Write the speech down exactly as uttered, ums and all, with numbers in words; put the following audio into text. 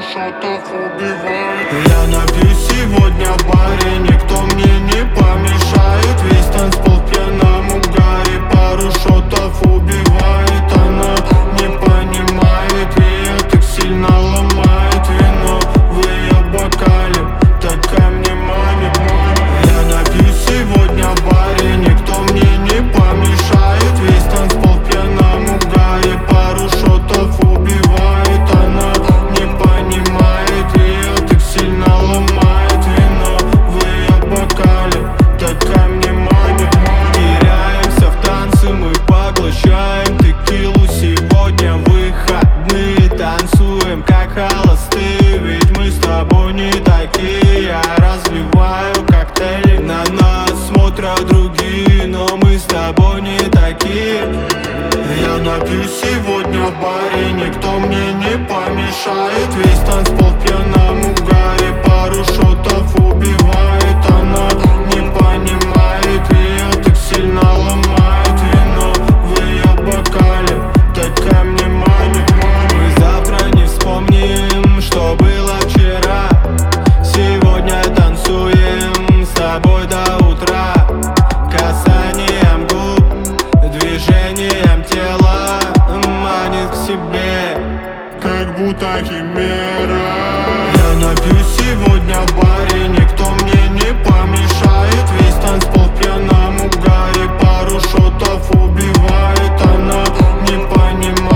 шотов убивает. Я напьюсь сегодня в баре, никто мне не помешает. Весь танцпол в пьяном угаре, пару шотов убивает. Она не понимает, ее так сильно ломает вино в ее бокале, такая мне манит. Я напьюсь сегодня в баре, никто мне не помешает. Весь танцпол в пьяном угаре, пару шотов убивает. Она не понимает, ее так сильно ломает вино в ее бокале, такая мне манит. Теряемся в танце, мы поглощаем текилу. Сегодня выходные, танцуем как холостые, ведь мы с тобой не такие. Я разливаю коктейли, на нас смотрят другие, но мы с тобой не такие. Я напьюсь сегодня в баре, никто мне не помешает. Весь танцпол в пьяном угаре, пару шотов убивает. Она не понимает, ее так сильно ломает вино в ее бокале, такая мне манит. Мы завтра не вспомним, что было вчера. Сегодня танцуем с тобой до утра. Касанием губ, движением тела манит к себе, Как будто химера. я напьюсь сегодня в баре, никто мне не помешает. Весь танцпол в пьяном угаре, пару шотов убивает. Она не понимает.